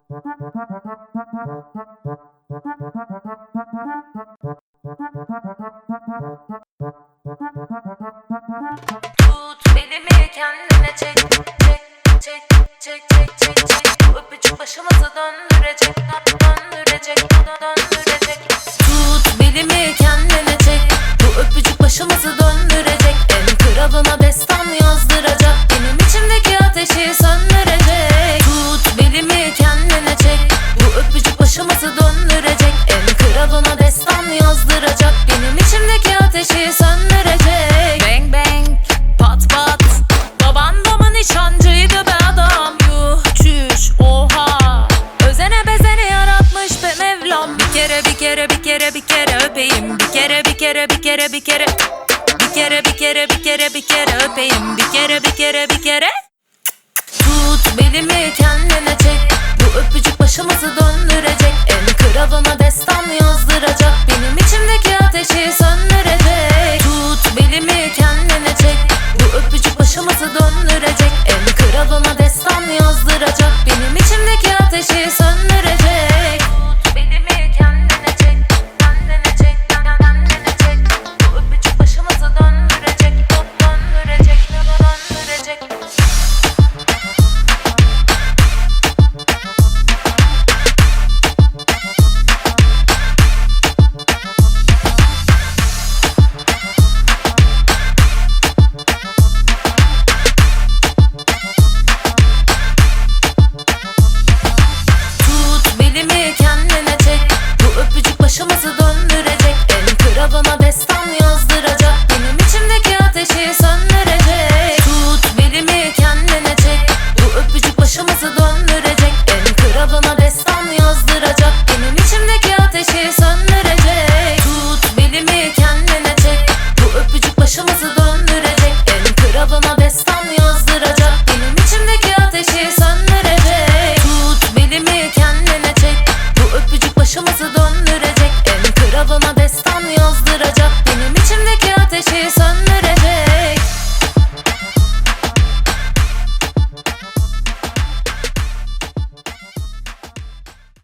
Tut belimi kendine çek, çek, çek, çek, çek, çek, çek. Bu öpücük başımızı döndürecek, döndürecek, döndürecek. Tut belimi kendine çek, bu öpücük başımızı döndürecek. En kralına destan yazdıracak, benim içimdeki ateşi söndürecek. Tut belimi kendine çek, bu öpücük başımızı döndürecek. En kralına destan yazdıracak, benim içimdeki ateşi söndürecek. Bang bang, pat pat, baban da mı nişancıydı be adam? Yuh çüş oha, özene bezene yaratmış be Mevlam. Bir kere bir kere bir kere bir kere öpeyim. Bir kere bir kere bir kere bir kere. Bir kere bir kere bir kere bir kere öpeyim. Bir kere bir kere bir kere. Tut belimi kendine çek,